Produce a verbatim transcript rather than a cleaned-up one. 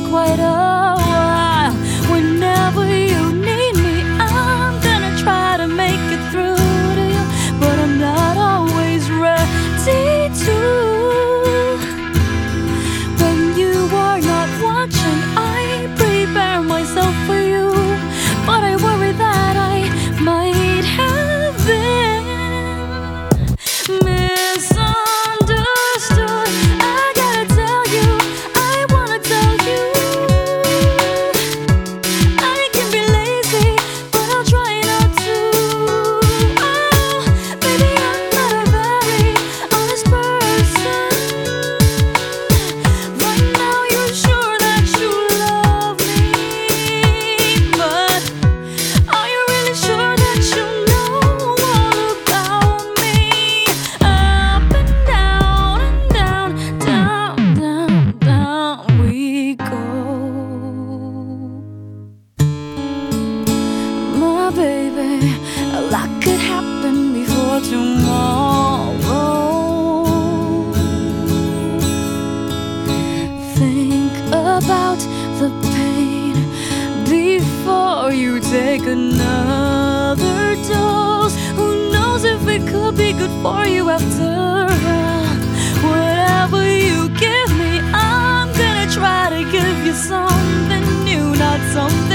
quite a while. Whenever you need me, I'm gonna try to make it through to you, but I'm not always ready to. When you are not watching, I prepare myself for you, but I worry that I might have been misunderstood. I gotta tell you, I wanna tell you, I can be lazy, but I'll try not to. Oh, baby, I'm not a very honest person. Right now you're sure that you love me, but are you really sure that you know all about me? Up and down and down, down, down, down we go. My baby, a lot could happen before tomorrow. Think about the pain before you take another dose. Who knows if it could be good for you after all? Whatever you give me, I'm gonna try to give you something new, not something